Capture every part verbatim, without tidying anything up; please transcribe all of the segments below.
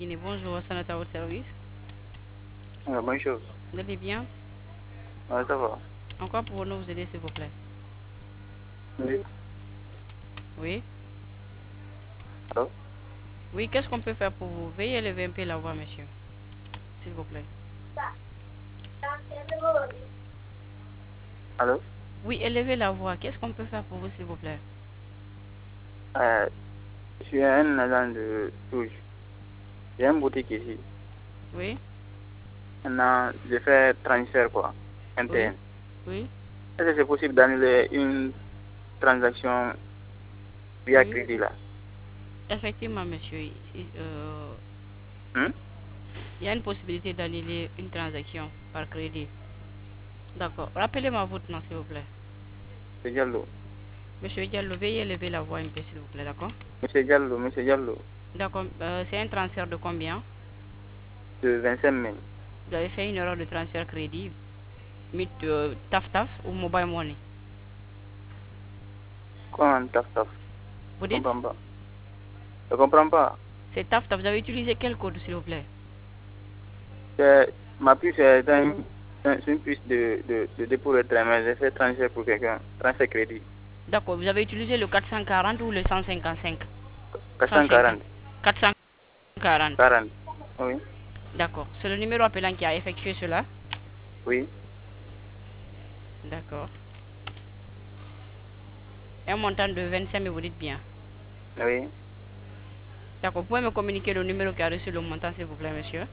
Guinée. Bonjour, Sanata à votre service. Ah, bonjour. Vous allez bien? Ah, ça va. Encore pour nous vous aider, s'il vous plaît. Oui. Oui. Allô? Oui, qu'est-ce qu'on peut faire pour vous? Veuillez élever un peu la voix, monsieur. S'il vous plaît. Allô? Oui, élevez la voix. Qu'est-ce qu'on peut faire pour vous, s'il vous plaît? Euh, je suis un agent de touche. J'ai une boutique ici. Oui. Maintenant, je fais transfert, quoi. Oui. Interne. Oui. Est-ce que c'est possible d'annuler une transaction via Oui. crédit, là? Effectivement, monsieur. euh, Hmm? il y a une possibilité d'annuler une transaction par crédit. D'accord. Rappelez-moi votre nom, s'il vous plaît. C'est Diallo. Monsieur Diallo, veuillez élever la voix un peu, s'il vous plaît, d'accord? Monsieur Diallo, Monsieur Diallo, D'accord. Euh, c'est un transfert de combien? de vingt-cinq mille. Vous avez fait une erreur de transfert crédit, mit euh, taf taf ou mobile money. Comment taf taf? Vous Je dites? comprends pas. Je comprends pas. C'est taf taf. Vous avez utilisé quel code, s'il vous plaît? C'est- Ma puce est un- un- c'est une puce de, de, de dépôt de retrait, mais j'ai fait transfert pour quelqu'un. Transfert crédit. D'accord. Vous avez utilisé le quatre cent quarante ou le cent cinquante-cinq? quatre cent cent cinquante. quarante. quatre cent quarante. quarante. Oui. D'accord. C'est le numéro appelant qui a effectué cela? Oui. D'accord. Un montant de vingt-cinq mille, vous dites bien. Oui. D'accord. Vous pouvez me communiquer le numéro qui a reçu le montant, s'il vous plaît, monsieur?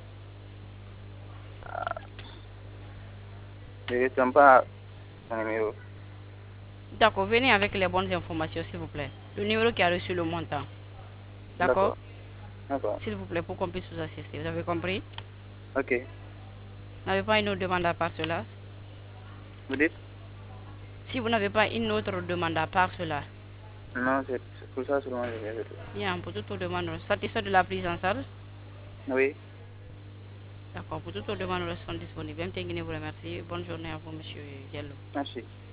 Je ne retiens pas mon numéro. D'accord. Venez avec les bonnes informations, s'il vous plaît. Le numéro qui a reçu le montant. D'accord? D'accord. D'accord. S'il vous plaît, pour qu'on puisse vous assister. Vous avez compris? Ok. Vous n'avez pas une autre demande à part cela? Vous dites? Si vous n'avez pas une autre demande à part cela, Non, c'est c'est pour ça seulement que je viens de tout. bien, pour toute autre demande, satisfait de la prise en charge? Oui. D'accord, pour toute autre demande, nous restons disponibles. M T Guinée vous remercie. Bonne journée à vous, monsieur Diallo. Merci.